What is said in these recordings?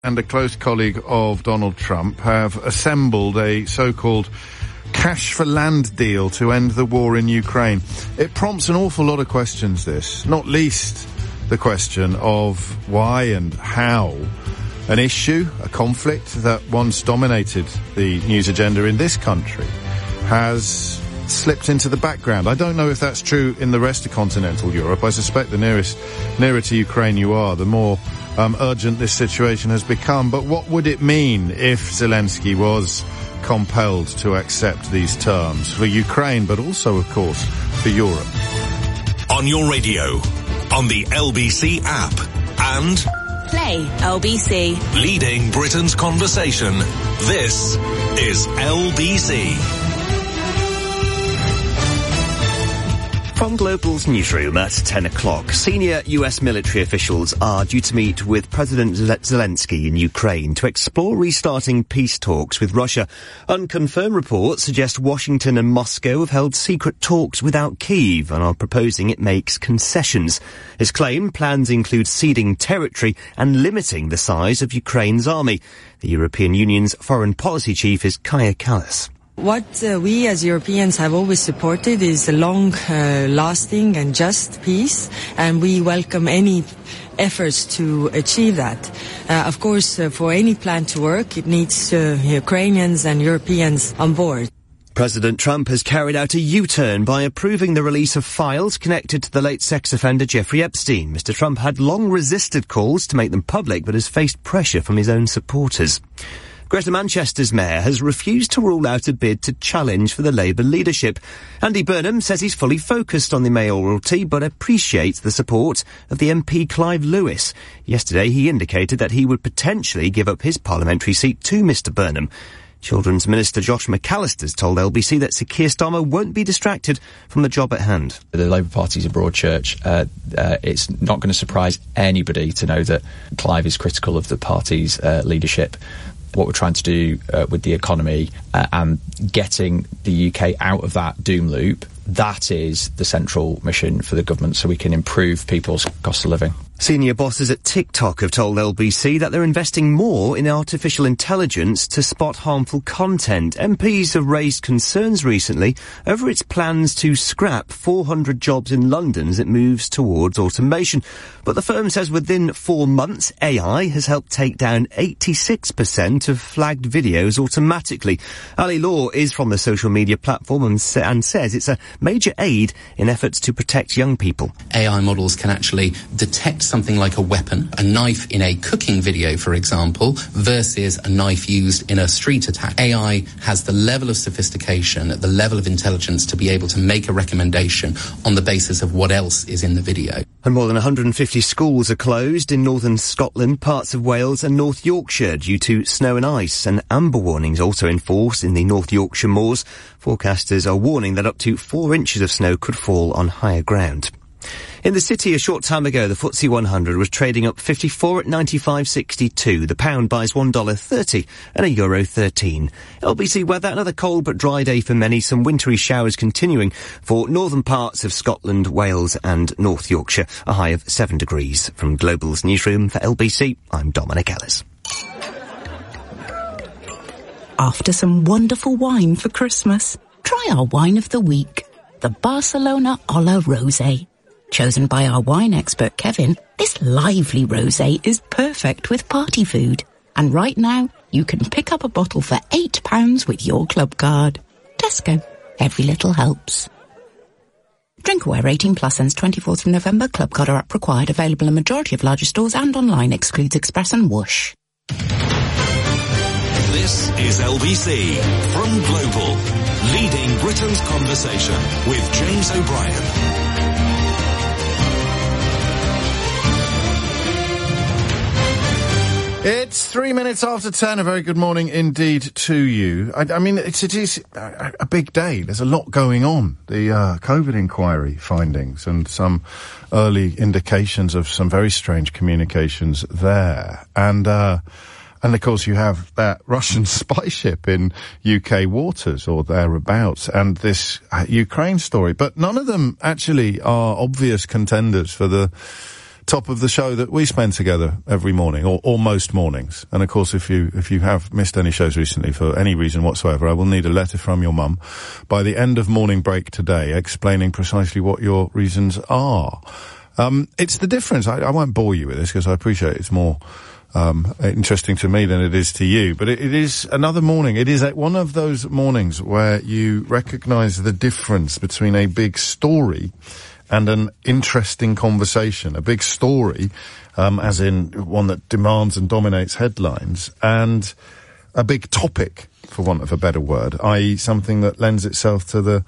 and a close colleague of Donald Trump have assembled a so-called cash for land deal to end the war in Ukraine. It prompts an awful lot of questions, this, not least the question of why and how an issue, a conflict that once dominated the news agenda in this country has slipped into the background. I don't know if that's true in the rest of continental Europe. I suspect the nearer to Ukraine you are, the more urgent this situation has become. But what would it mean if Zelensky was compelled to accept these terms for Ukraine, but also, of course, for Europe? On your radio, on the LBC app, and Play LBC. Leading Britain's conversation. This is LBC. From Global's newsroom at 10 o'clock, senior US military officials are due to meet with President Zelensky in Ukraine to explore restarting peace talks with Russia. Unconfirmed reports suggest Washington and Moscow have held secret talks without Kyiv and are proposing it makes concessions. His claim plans include ceding territory and limiting the size of Ukraine's army. The European Union's foreign policy chief is Kaja Kallas. What we as Europeans have always supported is a long-lasting and just peace, and we welcome any efforts to achieve that. Of course, for any plan to work, it needs Ukrainians and Europeans on board. President Trump has carried out a U-turn by approving the release of files connected to the late sex offender Jeffrey Epstein. Mr. Trump had long resisted calls to make them public, but has faced pressure from his own supporters. Greater Manchester's mayor has refused to rule out a bid to challenge for the Labour leadership. Andy Burnham says he's fully focused on the mayoralty but appreciates the support of the MP Clive Lewis. Yesterday he indicated that he would potentially give up his parliamentary seat to Mr. Burnham. Children's Minister Josh McAllister's told LBC that Sir Keir Starmer won't be distracted from the job at hand. The Labour Party's a broad church. It's not going to surprise anybody to know that Clive is critical of the party's leadership. What we're trying to do with the economy and getting the UK out of that doom loop, that is the central mission for the government, so we can improve people's cost of living. Senior bosses at TikTok have told LBC that they're investing more in artificial intelligence to spot harmful content. MPs have raised concerns recently over its plans to scrap 400 jobs in London as it moves towards automation. But the firm says within 4 months, AI has helped take down 86% of flagged videos automatically. Ali Law is from the social media platform and says it's a major aid in efforts to protect young people. AI models can actually detect something like a weapon, a knife in a cooking video, for example, versus a knife used in a street attack. AI has the level of sophistication, the level of intelligence to be able to make a recommendation on the basis of what else is in the video. And more than 150 schools are closed in northern Scotland, parts of Wales and North Yorkshire due to snow and ice, and amber warnings also in force in the North Yorkshire moors. Forecasters are warning that up to 4 inches of snow could fall on higher ground. In the city a short time ago, the FTSE 100 was trading up 54 at 95.62. The pound buys $1.30 and €1.13. LBC weather, another cold but dry day for many. Some wintry showers continuing for northern parts of Scotland, Wales and North Yorkshire. A high of 7 degrees. From Global's newsroom for LBC, I'm Dominic Ellis. After some wonderful wine for Christmas, try our wine of the week, the Barcelona Olla Rosé. Chosen by our wine expert Kevin, this lively rosé is perfect with party food. And right now, you can pick up a bottle for £8 with your club card. Tesco. Every little helps. Drinkaware 18 plus ends 24th of November. Club card or app required. Available in majority of larger stores and online. Excludes Express and Whoosh. This is LBC from Global, leading Britain's conversation with James O'Brien. It's 3 minutes after 10. A very good morning indeed to you. I mean, it is a big day. There's a lot going on. The COVID inquiry findings and some early indications of some very strange communications there. And of course you have that Russian spy ship in UK waters or thereabouts and this Ukraine story. But none of them actually are obvious contenders for the top of the show that we spend together every morning, or most mornings. And of course, if you have missed any shows recently for any reason whatsoever, I will need a letter from your mum by the end of morning break today explaining precisely what your reasons are. It's the difference. I won't bore you with this because I appreciate it's more interesting to me than it is to you. But it is another morning. It is one of those mornings where you recognise the difference between a big story and an interesting conversation. A big story, as in one that demands and dominates headlines, and a big topic, for want of a better word, i.e. something that lends itself to the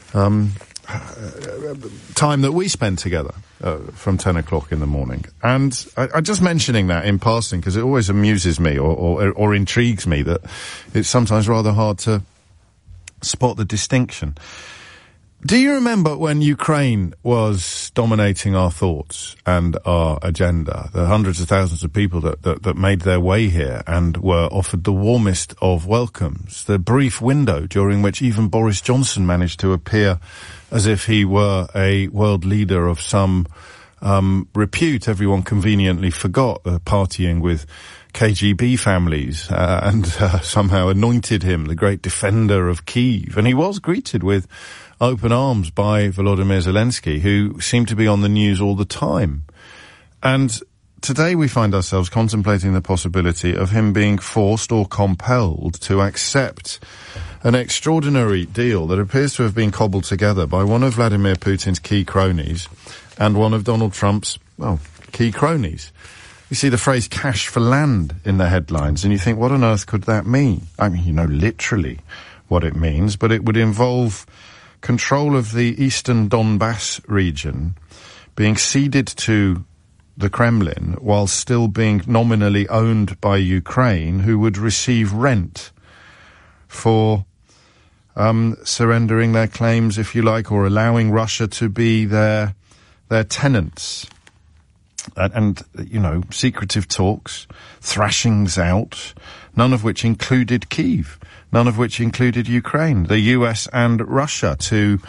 time that we spend together from 10 o'clock in the morning. And I'm just mentioning that in passing because it always amuses me or intrigues me that it's sometimes rather hard to spot the distinction. Do you remember when Ukraine was dominating our thoughts and our agenda? The hundreds of thousands of people that made their way here and were offered the warmest of welcomes. The brief window during which even Boris Johnson managed to appear as if he were a world leader of some repute. Everyone conveniently forgot partying with KGB families and somehow anointed him the great defender of Kyiv. And he was greeted with open arms by Volodymyr Zelensky, who seemed to be on the news all the time. And today we find ourselves contemplating the possibility of him being forced or compelled to accept an extraordinary deal that appears to have been cobbled together by one of Vladimir Putin's key cronies and one of Donald Trump's, key cronies. You see the phrase cash for land in the headlines and you think, what on earth could that mean? I mean, you know literally what it means, but it would involve control of the eastern Donbass region being ceded to the Kremlin while still being nominally owned by Ukraine, who would receive rent for surrendering their claims, if you like, or allowing Russia to be their tenants. And, you know, secretive talks, thrashings out, none of which included Kyiv, none of which included Ukraine, the US and Russia to,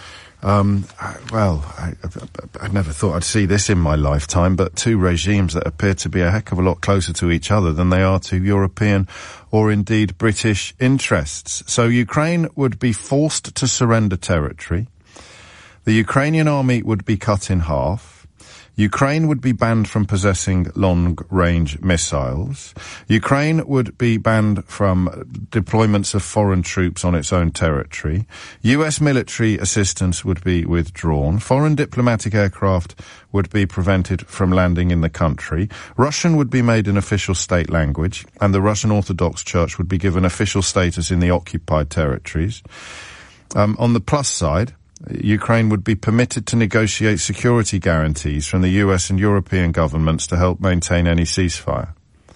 I never thought I'd see this in my lifetime, but two regimes that appear to be a heck of a lot closer to each other than they are to European or indeed British interests. So Ukraine would be forced to surrender territory. The Ukrainian army would be cut in half. Ukraine would be banned from possessing long-range missiles. Ukraine would be banned from deployments of foreign troops on its own territory. US military assistance would be withdrawn. Foreign diplomatic aircraft would be prevented from landing in the country. Russian would be made an official state language, and the Russian Orthodox Church would be given official status in the occupied territories. On the plus side, Ukraine would be permitted to negotiate security guarantees from the US and European governments to help maintain any ceasefire.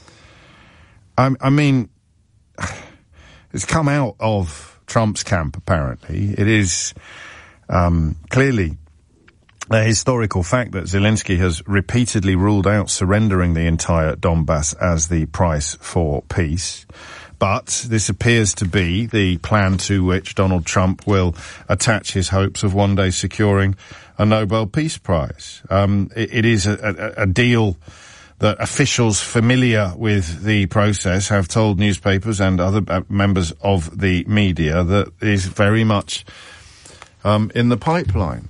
I mean, it's come out of Trump's camp, apparently. It is clearly a historical fact that Zelensky has repeatedly ruled out surrendering the entire Donbass as the price for peace. But this appears to be the plan to which Donald Trump will attach his hopes of one day securing a Nobel Peace Prize. It is a deal that officials familiar with the process have told newspapers and other members of the media that is very much in the pipeline.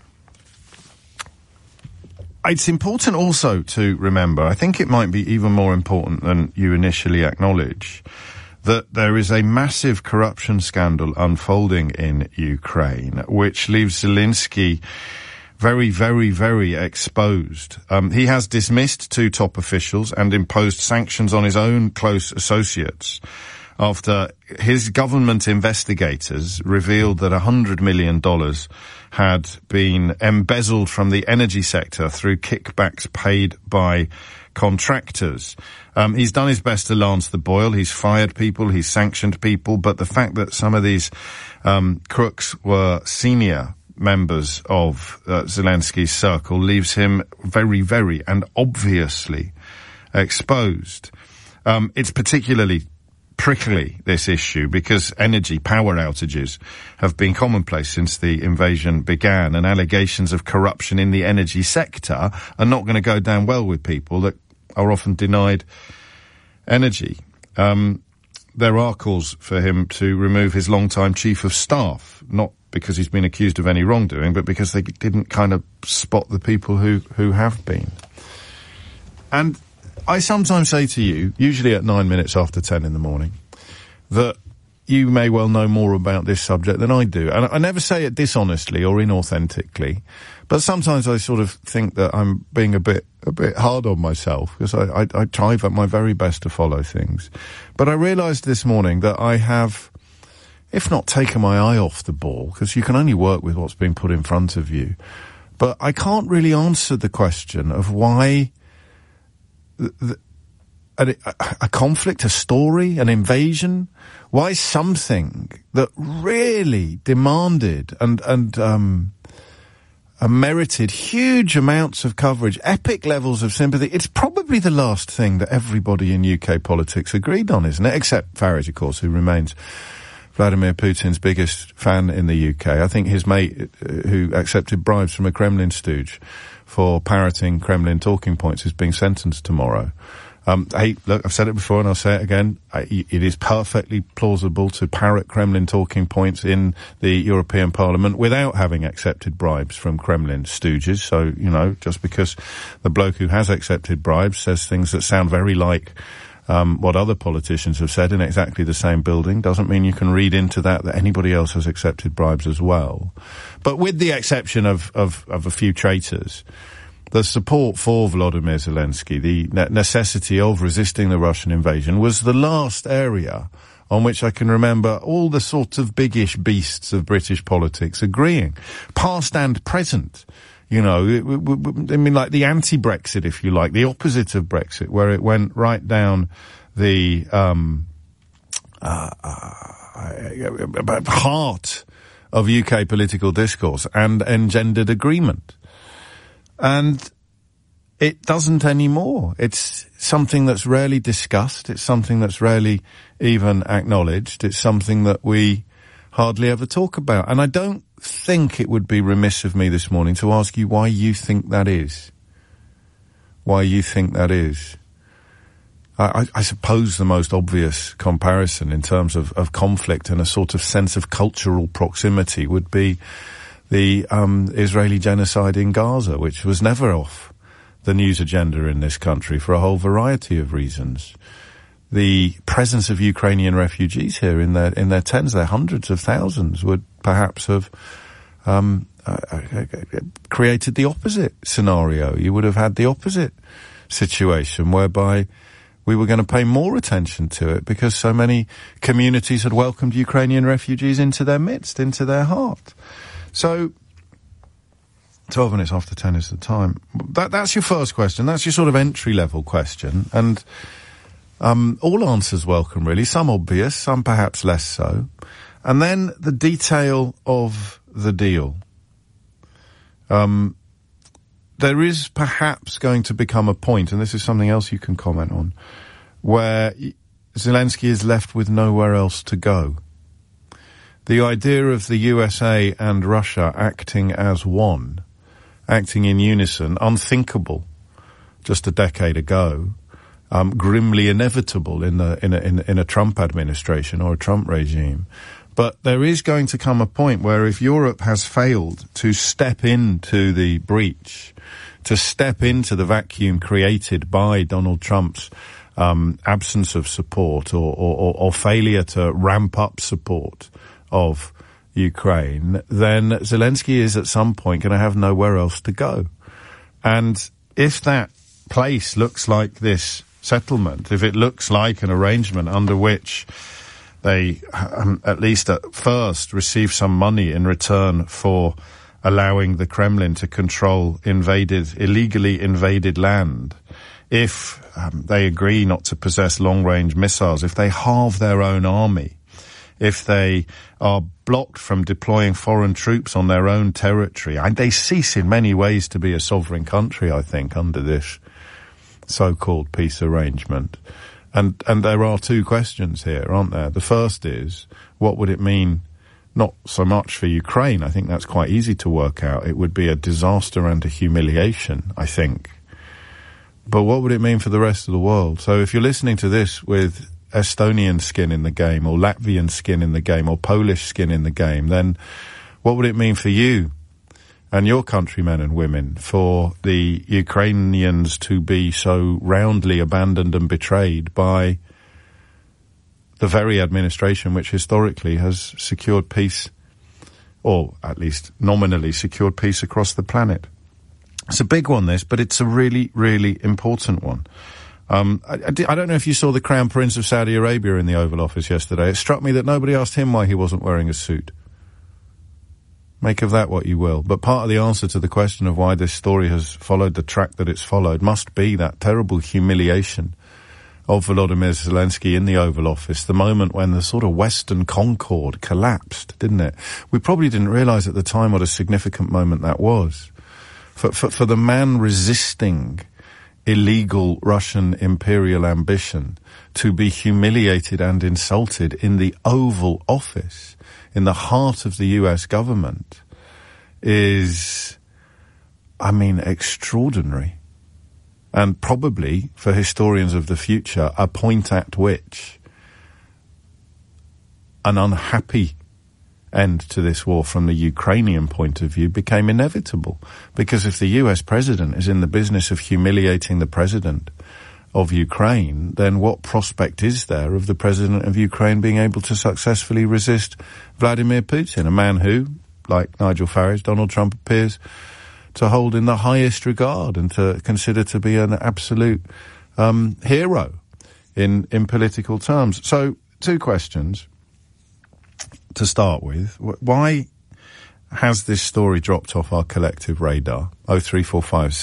It's important also to remember, I think it might be even more important than you initially acknowledge, that there is a massive corruption scandal unfolding in Ukraine, which leaves Zelensky very, very, very exposed. He has dismissed two top officials and imposed sanctions on his own close associates after his government investigators revealed that $100 million had been embezzled from the energy sector through kickbacks paid by contractors. He's done his best to lance the boil. He's fired people. He's sanctioned people. But the fact that some of these crooks were senior members of Zelensky's circle leaves him very, very and obviously exposed. It's particularly prickly, this issue, because power outages have been commonplace since the invasion began, and allegations of corruption in the energy sector are not going to go down well with people that are often denied energy. There are calls for him to remove his long-time chief of staff, not because he's been accused of any wrongdoing, but because they didn't kind of spot the people who have been. And I sometimes say to you, usually at 9 minutes after 10 in the morning, that you may well know more about this subject than I do. And I never say it dishonestly or inauthentically, but sometimes I sort of think that I'm being a bit hard on myself, because I try my very best to follow things. But I realised this morning that I have, if not taken my eye off the ball, because you can only work with what's being put in front of you, but I can't really answer the question of why a conflict, a story, an invasion, why something that really demanded and merited huge amounts of coverage, epic levels of sympathy. It's probably the last thing that everybody in UK politics agreed on, isn't it? Except Farage, of course, who remains Vladimir Putin's biggest fan in the UK. I think his mate, who accepted bribes from a Kremlin stooge for parroting Kremlin talking points, is being sentenced tomorrow. Hey, look, I've said it before and I'll say it again. It is perfectly plausible to parrot Kremlin talking points in the European Parliament without having accepted bribes from Kremlin stooges. So, you know, just because the bloke who has accepted bribes says things that sound very like what other politicians have said in exactly the same building doesn't mean you can read into that anybody else has accepted bribes as well. But with the exception of a few traitors, the support for Volodymyr Zelensky, the necessity of resisting the Russian invasion, was the last area on which I can remember all the sorts of biggish beasts of British politics agreeing, past and present. You know, I mean, like the anti-Brexit, if you like, the opposite of Brexit, where it went right down the heart of UK political discourse and engendered agreement. And it doesn't anymore. It's something that's rarely discussed. It's something that's rarely even acknowledged. It's something that we hardly ever talk about. And I don't think it would be remiss of me this morning to ask you why you think that is. Why you think that is. I suppose the most obvious comparison in terms of conflict and a sort of sense of cultural proximity would be the Israeli genocide in Gaza, which was never off the news agenda in this country for a whole variety of reasons. The presence of Ukrainian refugees here in their tens, their hundreds of thousands, would perhaps have created the opposite scenario. You would have had the opposite situation whereby we were going to pay more attention to it because so many communities had welcomed Ukrainian refugees into their midst, into their heart. So 12 minutes after 10 is the time. That's your first question. That's your sort of entry-level question. And all answers welcome, really. Some obvious, some perhaps less so. And then the detail of the deal. There is perhaps going to become a point, and this is something else you can comment on, where Zelensky is left with nowhere else to go. The idea of the USA and Russia acting as one, acting in unison, unthinkable just a decade ago, grimly inevitable in a Trump administration or a Trump regime. But there is going to come a point where if Europe has failed to step into the breach, to step into the vacuum created by Donald Trump's absence of support or failure to ramp up support of Ukraine, then Zelensky is at some point going to have nowhere else to go. And if that place looks like this settlement, if it looks like an arrangement under which they, at least at first, receive some money in return for allowing the Kremlin to control illegally invaded land, if they agree not to possess long-range missiles, if they halve their own army, if they are blocked from deploying foreign troops on their own territory, and they cease in many ways to be a sovereign country, I think, under this so-called peace arrangement, And there are two questions here, aren't there? The first is, what would it mean, not so much for Ukraine? I think that's quite easy to work out. It would be a disaster and a humiliation, I think. But what would it mean for the rest of the world? So if you're listening to this with Estonian skin in the game, or Latvian skin in the game, or Polish skin in the game, then what would it mean for you and your countrymen and women, for the Ukrainians to be so roundly abandoned and betrayed by the very administration which historically has secured peace, or at least nominally secured peace across the planet? It's a big one, this, but it's a really, really important one. I don't know if you saw the Crown Prince of Saudi Arabia in the Oval Office yesterday. It struck me that nobody asked him why he wasn't wearing a suit. Make of that what you will. But part of the answer to the question of why this story has followed the track that it's followed must be that terrible humiliation of Volodymyr Zelensky in the Oval Office, the moment when the sort of Western Concord collapsed, didn't it? We probably didn't realise at the time what a significant moment that was. For the man resisting illegal Russian imperial ambition to be humiliated and insulted in the Oval Office, in the heart of the US government, is, extraordinary. And probably, for historians of the future, a point at which an unhappy end to this war from the Ukrainian point of view became inevitable. Because if the US president is in the business of humiliating the president of Ukraine, then what prospect is there of the president of Ukraine being able to successfully resist Vladimir Putin, a man who, like Nigel Farage, Donald Trump appears to hold in the highest regard and to consider to be an absolute hero in political terms. So, two questions to start with. Why has this story dropped off our collective radar? 0345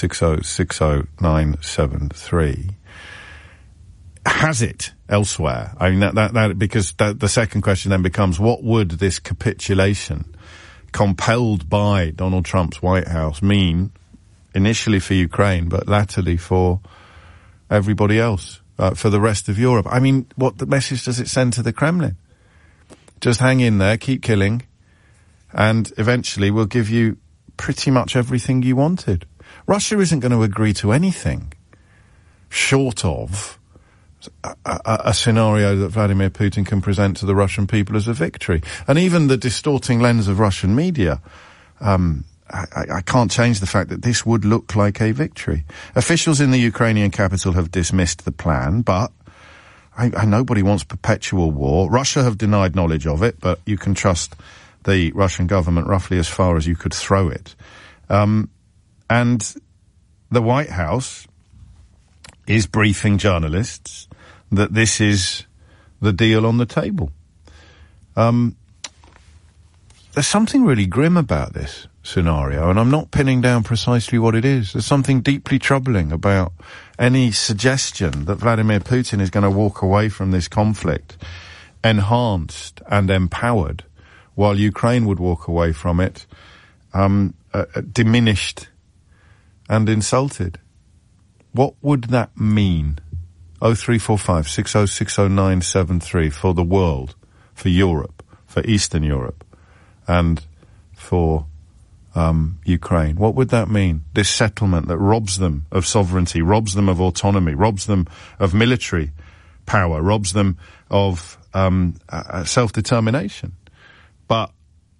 6060973. Has it elsewhere? I mean, because the second question then becomes, what would this capitulation compelled by Donald Trump's White House mean initially for Ukraine, but latterly for everybody else, for the rest of Europe? I mean, what the message does it send to the Kremlin? Just hang in there, keep killing, and eventually we'll give you pretty much everything you wanted. Russia isn't going to agree to anything short of a scenario that Vladimir Putin can present to the Russian people as a victory. And even the distorting lens of Russian media, I can't change the fact that this would look like a victory. Officials in the Ukrainian capital have dismissed the plan, but nobody wants perpetual war. Russia have denied knowledge of it, but you can trust the Russian government roughly as far as you could throw it. And the White House is briefing journalists that this is the deal on the table. There's something really grim about this scenario, and I'm not pinning down precisely what it is. There's something deeply troubling about any suggestion that Vladimir Putin is going to walk away from this conflict enhanced and empowered, while Ukraine would walk away from it diminished and insulted. What would that mean? 0345 6060973 for the world, for Europe, for Eastern Europe, and for Ukraine. What would that mean? This settlement that robs them of sovereignty, robs them of autonomy, robs them of military power, robs them of self-determination. But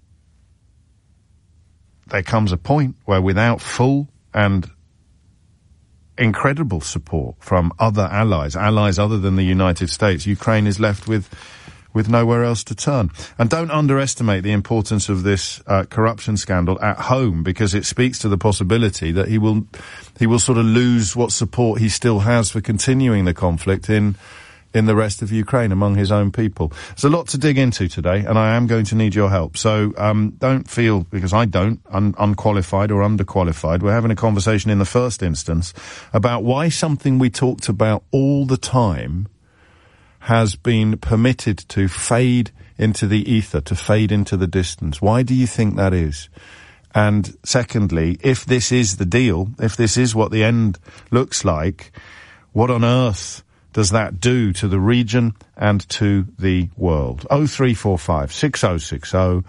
there comes a point where, without full and incredible support from other allies other than the United States, Ukraine is left with nowhere else to turn. And don't underestimate the importance of this corruption scandal at home, because it speaks to the possibility that he will sort of lose what support he still has for continuing the conflict in the rest of Ukraine among his own people. There's a lot to dig into today, and I am going to need your help. So don't feel, because I don't, unqualified or underqualified. We're having a conversation in the first instance about why something we talked about all the time has been permitted to fade into the ether, to fade into the distance. Why do you think that is? And secondly, if this is the deal, if this is what the end looks like, what on earth does that do to the region and to the world? 0345 6060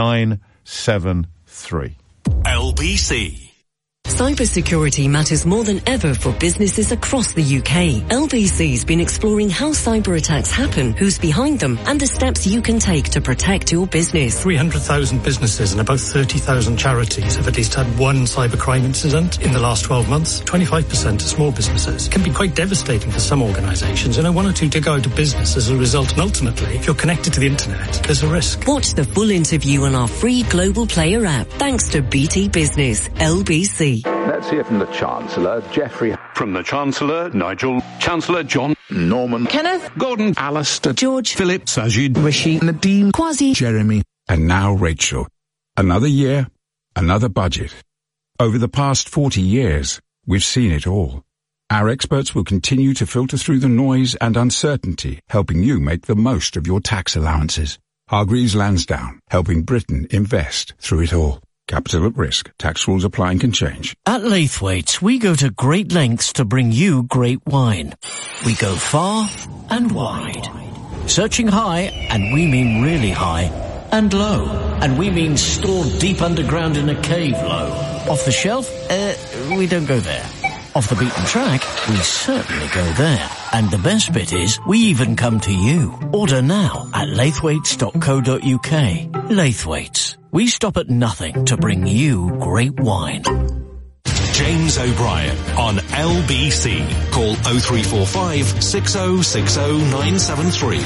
973. LBC. Cybersecurity matters more than ever for businesses across the UK. LBC's been exploring how cyber attacks happen, who's behind them, and the steps you can take to protect your business. 300,000 businesses and about 30,000 charities have at least had one cybercrime incident in the last 12 months. 25% of small businesses. Can be quite devastating for some organisations. One or two to go out of business as a result. And ultimately, if you're connected to the internet, there's a risk. Watch the full interview on our free Global Player app, thanks to BT Business, LBC. Let's hear from the Chancellor, Geoffrey. From the Chancellor, Nigel. Chancellor John. Norman. Kenneth. Gordon. Alistair. George. Philip. Sajid. Rishi. Nadine. Kwasi. Jeremy. And now Rachel. Another year, another budget. Over the past 40 years, we've seen it all. Our experts will continue to filter through the noise and uncertainty, helping you make the most of your tax allowances. Hargreaves Lansdowne, helping Britain invest through it all. Capital at risk. Tax rules apply and can change. At Laithwaite's, we go to great lengths to bring you great wine. We go far and wide. Searching high, and we mean really high, and low, and we mean stored deep underground in a cave low. Off the shelf? We don't go there. Off the beaten track? We certainly go there. And the best bit is, we even come to you. Order now at laithwaites.co.uk. Laithwaite's. We stop at nothing to bring you great wine. James O'Brien on LBC. Call 0345 6060 973.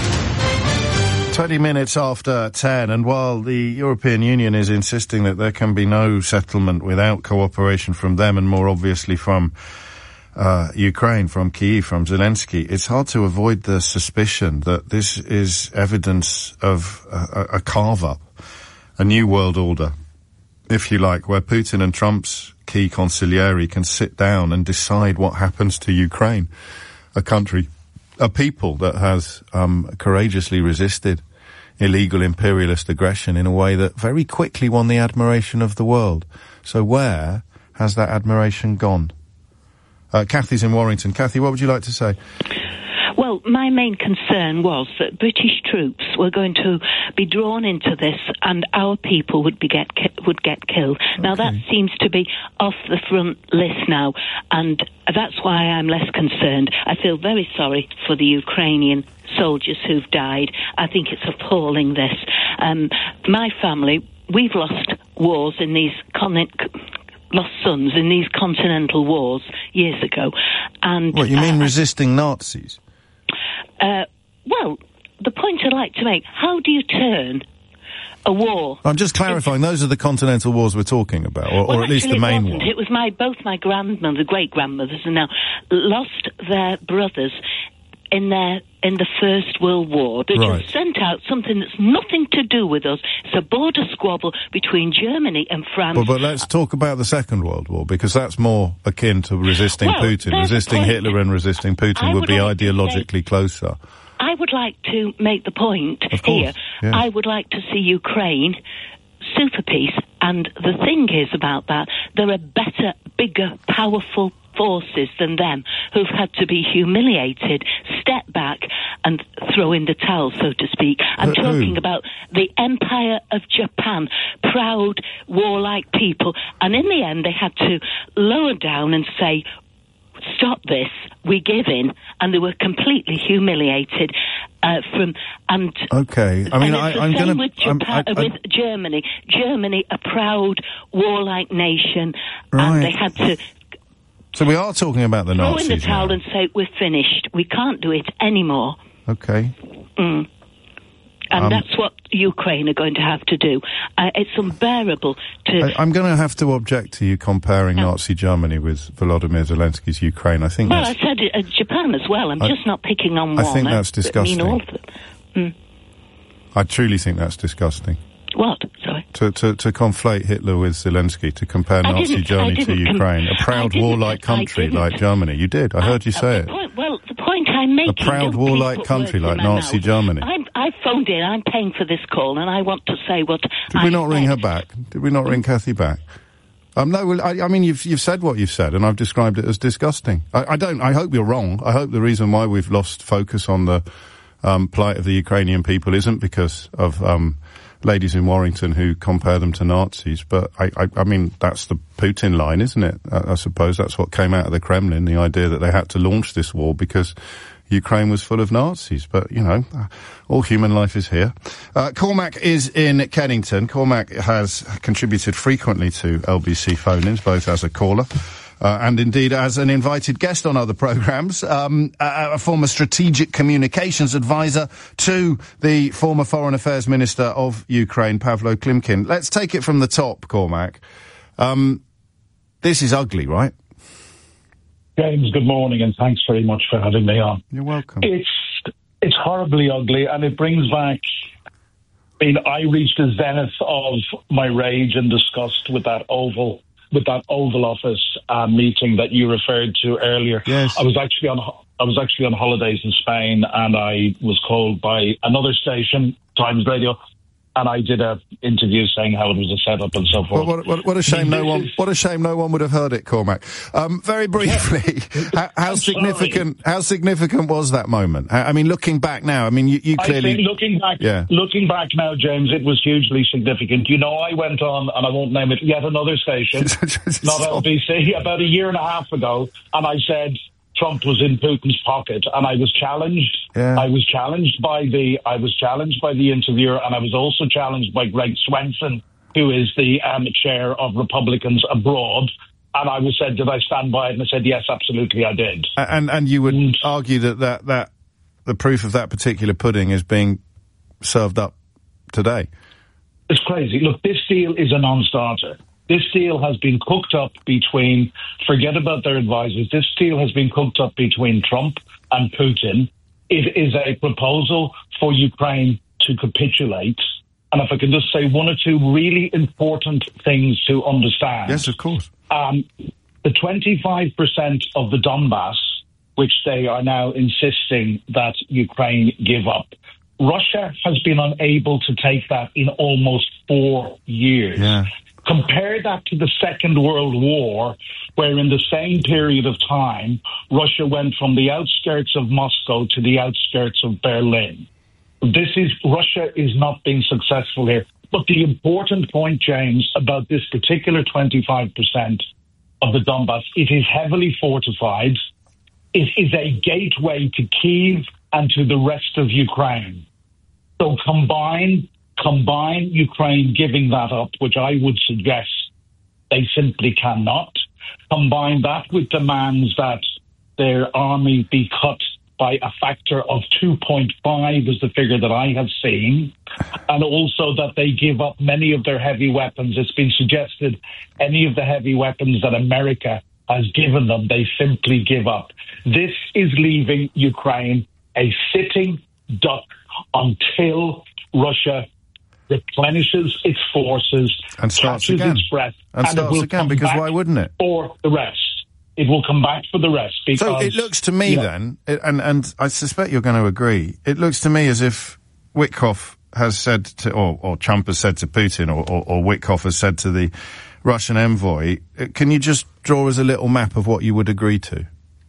20 minutes after 10, and while the European Union is insisting that there can be no settlement without cooperation from them, and more obviously from Ukraine, from Kyiv, from Zelensky, it's hard to avoid the suspicion that this is evidence of a carve-up, a new world order, if you like, where Putin and Trump's key consigliere can sit down and decide what happens to Ukraine, a country, a people that has courageously resisted illegal imperialist aggression in a way that very quickly won the admiration of the world. So where has that admiration gone? Kathy's in Warrington. Kathy, what would you like to say? Well, my main concern was that British troops were going to be drawn into this, and our people would get killed. Okay. Now that seems to be off the front list now, and that's why I'm less concerned. I feel very sorry for the Ukrainian soldiers who've died. I think it's appalling. This, my family, we've lost wars in these lost sons in these continental wars years ago, and what you mean resisting Nazis? Well, the point I'd like to make, how do you turn a war? I'm just clarifying, those are the continental wars we're talking about, or at least the main one. It was both my great-grandmothers, and now lost their brothers in the First World War. They just sent out something that's nothing to do with us. It's a border squabble between Germany and France. But let's talk about the Second World War, because that's more akin to resisting Putin. Resisting Hitler and resisting Putin would be ideologically closer. I would like to make the point here. Yeah. I would like to see Ukraine super peace, and the thing is about that, there are better, bigger, powerful forces than them who've had to be humiliated, step back and throw in the towel, so to speak. I'm talking about the Empire of Japan, proud, warlike people, and in the end they had to lower down and say, stop this, we give in, and they were completely humiliated I'm going to with Germany, a proud warlike nation, and they had to. So we are talking about the Nazis. Throw in the towel and say we're finished. We can't do it anymore. Okay. And that's what Ukraine are going to have to do. It's unbearable to... I'm going to have to object to you comparing Nazi Germany with Volodymyr Zelensky's Ukraine. I think I said Japan as well. I'm just not picking on one. I think that's disgusting. I mean all of them. I truly think that's disgusting. What? Sorry? To conflate Hitler with Zelensky, to compare Nazi Germany to Ukraine. A proud warlike country like Germany. You did. I heard you say it. The point I'm making... A proud warlike country like Nazi Germany. I phoned in. I'm paying for this call, and I want to say what... Did we not ring her back? Did we not ring Kathy back? No, well, I mean, you've said what you've said, and I've described it as disgusting. I hope you're wrong. I hope the reason why we've lost focus on the plight of the Ukrainian people isn't because of ladies in Warrington who compare them to Nazis. But I mean, that's the Putin line, isn't it? I suppose that's what came out of the Kremlin, the idea that they had to launch this war because Ukraine was full of Nazis. But, you know, all human life is here. Cormac is in Kennington. Cormac has contributed frequently to LBC phone-ins, both as a caller and indeed as an invited guest on other programmes. A former strategic communications advisor to the former Foreign Affairs Minister of Ukraine, Pavlo Klimkin. Let's take it from the top, Cormac. This is ugly, right? James, good morning, and thanks very much for having me on. You're welcome. It's horribly ugly, and it brings back... I mean, I reached the zenith of my rage and disgust with that Oval Office meeting that you referred to earlier. Yes. I was actually on holidays in Spain, and I was called by another station, Times Radio, and I did a interview saying how it was a setup and so forth. What a shame! What a shame! No one would have heard it, Cormac. Very briefly, how significant was that moment? I mean, looking back now, I mean, you clearly. I think looking back now, James, it was hugely significant. You know, I went on, and I won't name it, yet another station, not LBC, about a year and a half ago, and I said Trump was in Putin's pocket, and I was challenged. Yeah. I was challenged by the interviewer, and I was also challenged by Greg Swenson, who is the chair of Republicans Abroad. And I was said, did I stand by it? And I said, yes, absolutely, I did. And you would argue that the proof of that particular pudding is being served up today. It's crazy. Look, this deal is a non-starter. This deal has been cooked up between, forget about their advisors, this deal has been cooked up between Trump and Putin. It is a proposal for Ukraine to capitulate. And if I can just say one or two really important things to understand. Yes, of course. The 25% of the Donbass, which they are now insisting that Ukraine give up, Russia has been unable to take that in almost 4 years. Yeah. Compare that to the Second World War, where in the same period of time, Russia went from the outskirts of Moscow to the outskirts of Berlin. Russia is not being successful here. But the important point, James, about this particular 25% of the Donbass, it is heavily fortified. It is a gateway to Kyiv and to the rest of Ukraine. So combine Ukraine giving that up, which I would suggest they simply cannot. Combine that with demands that their army be cut by a factor of 2.5 is the figure that I have seen, and also that they give up many of their heavy weapons. It's been suggested any of the heavy weapons that America has given them, they simply give up. This is leaving Ukraine a sitting duck until Russia replenishes its forces and starts again. Its breath, and starts again, because why wouldn't it? For the rest. It will come back for the rest. Because, so it looks to me then, and I suspect you're going to agree, it looks to me as if Witkoff has said to, or Trump has said to Putin, or Witkoff has said to the Russian envoy, can you just draw us a little map of what you would agree to?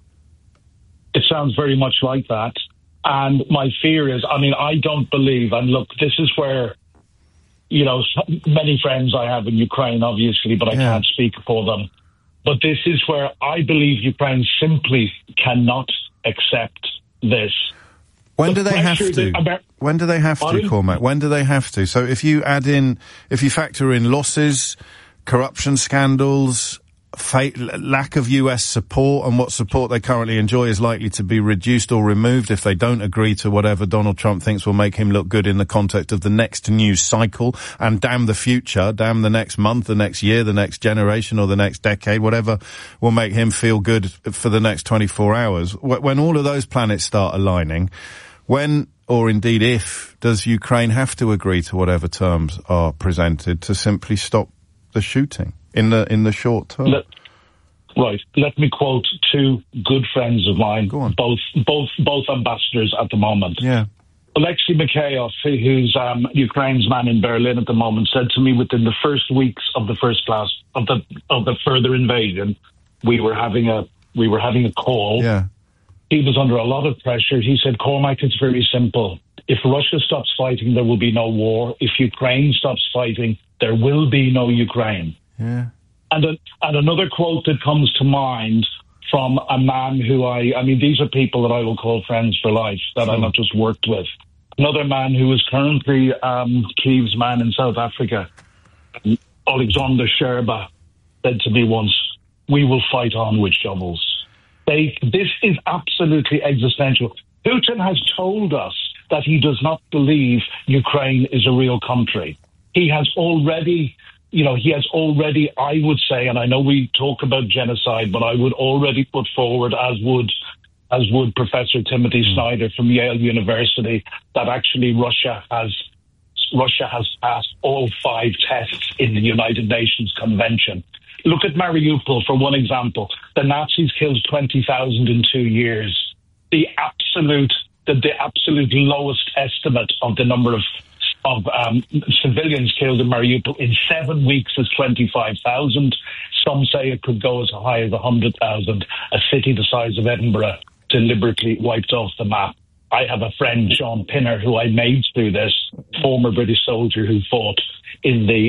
It sounds very much like that. And my fear is, I mean, I don't believe, and look, this is where, you know, many friends I have in Ukraine, obviously, but I can't speak for them. But this is where I believe Ukraine simply cannot accept this. When do they have to? When do they have to, Cormac? When do they have to? So if you factor in losses, corruption scandals, lack of US support, and what support they currently enjoy is likely to be reduced or removed if they don't agree to whatever Donald Trump thinks will make him look good in the context of the next news cycle, and damn the future, damn the next month, the next year, the next generation, or the next decade, whatever will make him feel good for the next 24 hours. When all of those planets start aligning, when, or indeed if, does Ukraine have to agree to whatever terms are presented to simply stop the shooting in the short term? Right. Let me quote two good friends of mine, Go on. both ambassadors at the moment. Yeah. Alexei Mikhailov, who's Ukraine's man in Berlin at the moment, said to me within the first weeks of the further invasion, we were having a call. Yeah. He was under a lot of pressure. He said, Cormac, it's very simple. If Russia stops fighting, there will be no war. If Ukraine stops fighting, there will be no Ukraine. Yeah. And another quote that comes to mind from a man who I mean, these are people that I will call friends for life, that I've not just worked with. Another man who is currently Kyiv's man in South Africa, Alexander Sherba, said to me once, we will fight on with shovels. This is absolutely existential. Putin has told us that he does not believe Ukraine is a real country. He has already, I would say, and I know we talk about genocide, but I would already put forward, as would Professor Timothy Snyder from Yale University, that actually Russia has passed all 5 tests in the United Nations Convention. Look at Mariupol, for one example. The Nazis killed 20,000 in 2 years. The absolute lowest estimate of the number of civilians killed in Mariupol in 7 weeks is 25,000. Some say it could go as high as 100,000. A city the size of Edinburgh deliberately wiped off the map. I have a friend, Sean Pinner, who I made through this, former British soldier who fought in the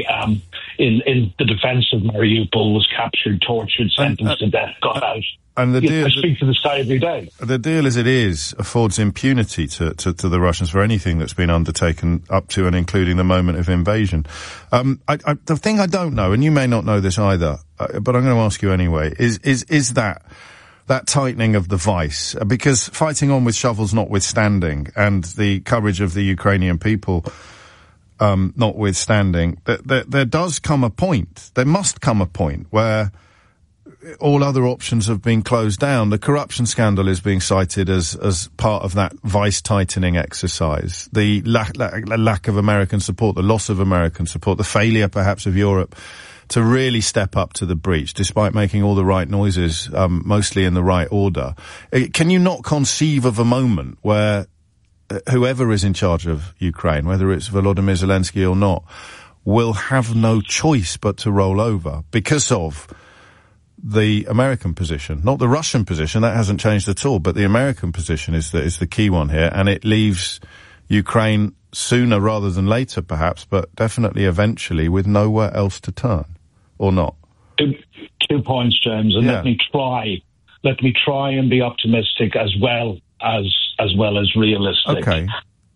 defence of Mariupol, was captured, tortured, sentenced to death, got out. And the deal, I speak to this guy every day. The deal as it is affords impunity to the Russians for anything that's been undertaken up to and including the moment of invasion. The thing I don't know, and you may not know this either, but I'm going to ask you anyway, is that tightening of the vice, because fighting on with shovels notwithstanding, and the courage of the Ukrainian people notwithstanding, there does come a point, there must come a point where all other options have been closed down. The corruption scandal is being cited as part of that vice tightening exercise. The lack of American support, the loss of American support, the failure perhaps of Europe to really step up to the breach, despite making all the right noises, mostly in the right order. Can you not conceive of a moment where whoever is in charge of Ukraine, whether it's Volodymyr Zelensky or not, will have no choice but to roll over because of the American position, not the Russian position? That hasn't changed at all, but the American position is the key one here, and it leaves Ukraine sooner rather than later, perhaps, but definitely eventually with nowhere else to turn, or not. 2 points, James, and let me try and be optimistic as well as realistic. Okay.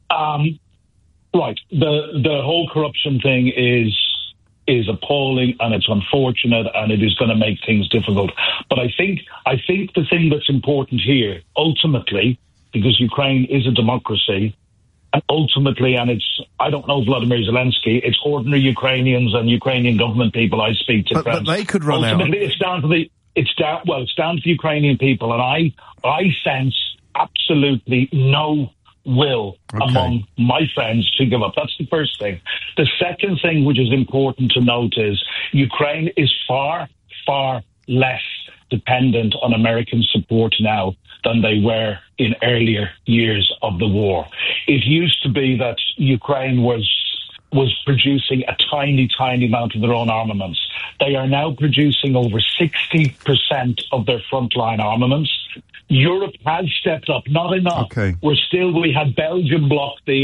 Right. The whole corruption thing is appalling, and it's unfortunate, and it is going to make things difficult. But I think the thing that's important here, ultimately, because Ukraine is a democracy, and ultimately, and I don't know Vladimir Zelensky, it's ordinary Ukrainians and Ukrainian government people I speak to. But they could run ultimately, out. It's down to the Ukrainian people, and I sense absolutely no will among my friends to give up. That's the first thing. The second thing, which is important to note, is Ukraine is far, far less dependent on American support now than they were in earlier years of the war. It used to be that Ukraine was producing a tiny, tiny amount of their own armaments. They are now producing over 60% of their frontline armaments. Europe has stepped up, not enough. Okay. We had Belgium block the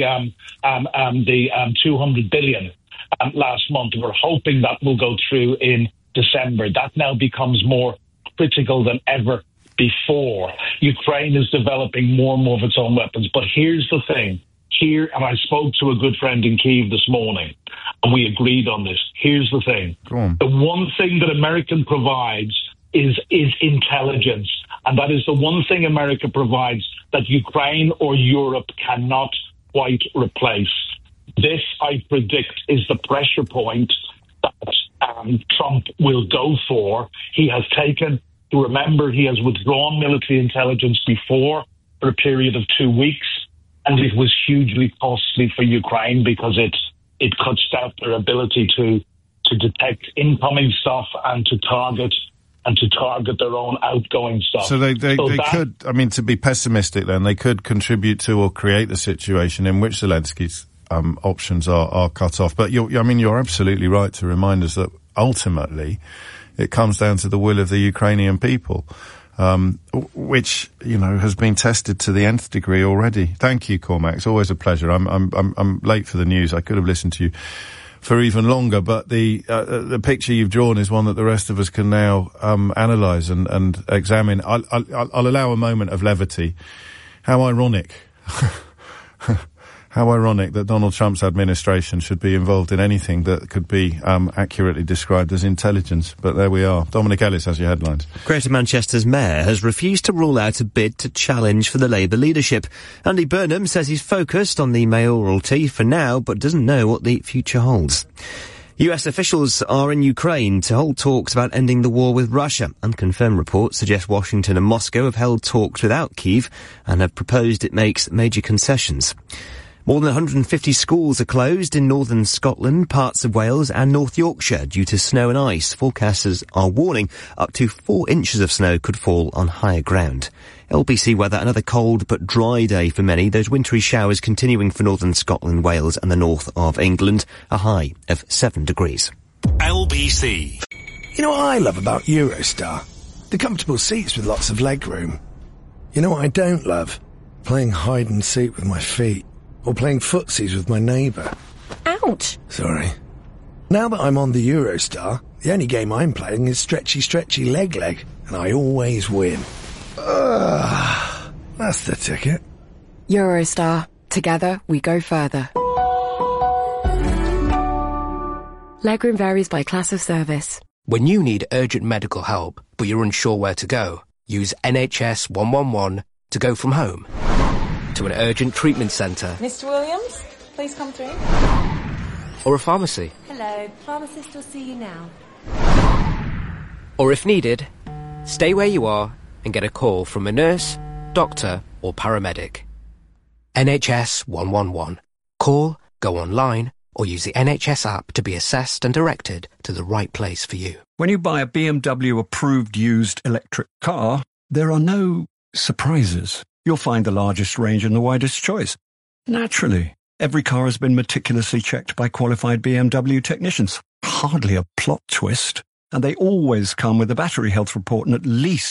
200 billion last month. We're hoping that will go through in December. That now becomes more critical than ever before. Ukraine is developing more and more of its own weapons. But here's the thing. And I spoke to a good friend in Kyiv this morning, and we agreed on this. Here's the thing. Go on. The one thing that America provides is intelligence. And that is the one thing America provides that Ukraine or Europe cannot quite replace. This, I predict, is the pressure point that Trump will go for. He has withdrawn military intelligence before for a period of 2 weeks, and it was hugely costly for Ukraine because it cuts out their ability to detect incoming stuff and to target and to target their own outgoing stuff. So they could, I mean, to be pessimistic then, they could contribute to or create the situation in which Zelensky's options are cut off. But you're absolutely right to remind us that ultimately it comes down to the will of the Ukrainian people, which, has been tested to the nth degree already. Thank you, Cormac. It's always a pleasure. I'm late for the news. I could have listened to you for even longer, but the picture you've drawn is one that the rest of us can now analyse and examine. I'll allow a moment of levity. How ironic. How ironic that Donald Trump's administration should be involved in anything that could be accurately described as intelligence. But there we are. Dominic Ellis has your headlines. Greater Manchester's mayor has refused to rule out a bid to challenge for the Labour leadership. Andy Burnham says he's focused on the mayoralty for now, but doesn't know what the future holds. US officials are in Ukraine to hold talks about ending the war with Russia. Unconfirmed reports suggest Washington and Moscow have held talks without Kyiv and have proposed it makes major concessions. More than 150 schools are closed in northern Scotland, parts of Wales and North Yorkshire due to snow and ice. Forecasters are warning up to 4 inches of snow could fall on higher ground. LBC weather, another cold but dry day for many. Those wintry showers continuing for northern Scotland, Wales and the north of England. A high of 7 degrees. LBC. You know what I love about Eurostar? The comfortable seats with lots of legroom. You know what I don't love? Playing hide and seek with my feet. Or playing footsies with my neighbour. Ouch! Sorry. Now that I'm on the Eurostar, the only game I'm playing is stretchy leg, and I always win. That's the ticket. Eurostar. Together we go further. Legroom varies by class of service. When you need urgent medical help, but you're unsure where to go, use NHS 111 to go from home to an urgent treatment centre. Mr. Williams, please come through. Or a pharmacy. Hello, pharmacist will see you now. Or if needed, stay where you are and get a call from a nurse, doctor or paramedic. NHS 111. Call, go online or use the NHS app to be assessed and directed to the right place for you. When you buy a BMW approved used electric car, there are no surprises. You'll find the largest range and the widest choice. Naturally, every car has been meticulously checked by qualified BMW technicians. Hardly a plot twist. And they always come with a battery health report and at least